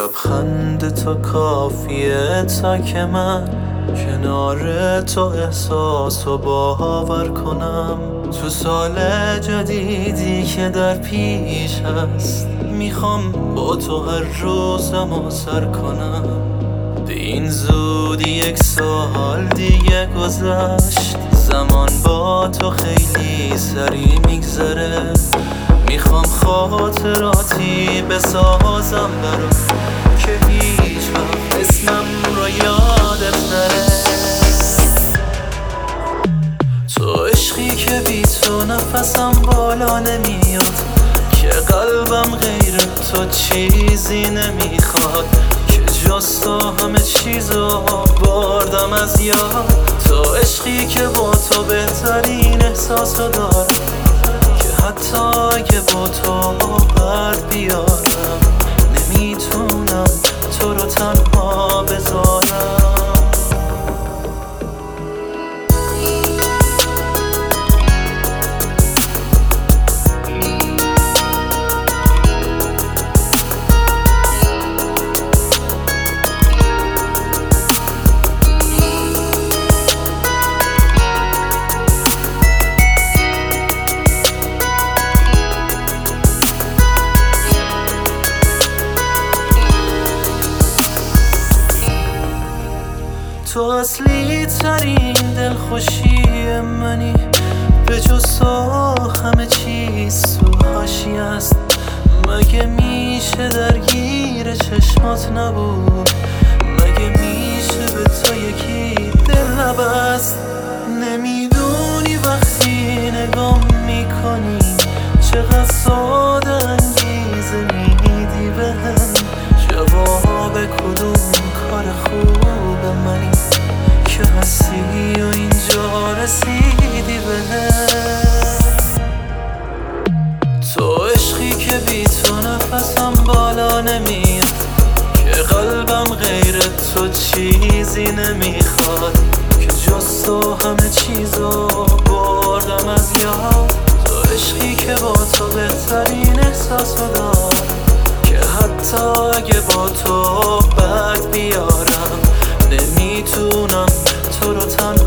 لبخند تو کافیه تا که من کنار تو احساسو باور کنم. تو سال جدیدی که در پیش هست میخوام با تو هر روزمو سر کنم. به این زودی 1 سال دیگه گذشت، زمان با تو خیلی سریع میگذره. میخوام خاطراتی بسازم برات که هیچ وقت اسمم رو یادت نره. تو عشقی که بی تو نفسم بالا نمیاد، که قلبم غیر تو چیزی نمیخواد، که جز تو همه چیزو بردم از یاد. تو عشقی که با تو بهترین احساسو دارم، که حتی اگه با تو بد بیارم نمیتونم تو رو تنها بذارم. تو اصلی ترین دلخوشی منی، به جز تو همه چیز تو حاشیه است. مگه میشه درگیر چشمات نبود؟ مگه میشه به تو یکی دل نبست؟ نمیدونی وقتی نگام میکنی چقدر ساده انگیزه میدی بهم. جواب کدوم کار خوب منی که هستی و اینجا رسیدی بهم. تو عشقی که بی تو نفسم بالا نمیاد، که قلبم غیر تو چیزی نمیخواد، که جز تو همه چیزو بردم از یاد. تو عشقی که با تو بهترین احساسو دارم، که حتی اگه با تو بد بیارم نمیتونم تو رو تنها